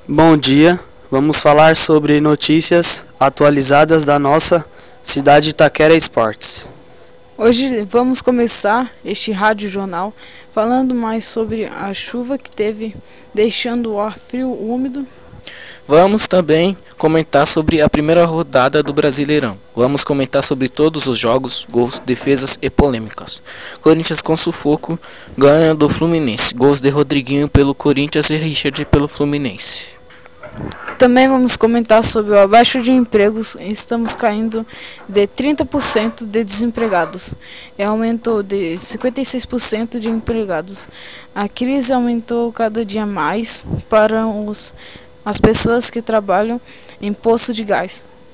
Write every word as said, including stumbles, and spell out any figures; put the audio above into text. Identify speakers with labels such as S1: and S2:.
S1: Bom dia, vamos falar sobre notícias atualizadas da nossa cidade Itaquera Esportes.
S2: Hoje vamos começar este rádio jornal falando mais sobre a chuva que teve, deixando o ar frio úmido.
S3: Vamos também comentar sobre a primeira rodada do Brasileirão. Vamos comentar sobre todos os jogos, gols, defesas e polêmicas. Corinthians com sufoco ganha do Fluminense. Gols de Rodriguinho pelo Corinthians e Richard pelo Fluminense.
S2: Também vamos comentar sobre o abaixo de empregos. Estamos caindo de trinta por cento de desempregados e aumentou de cinquenta e seis por cento de empregados. A crise aumentou cada dia mais para os, as pessoas que trabalham em poço de gás.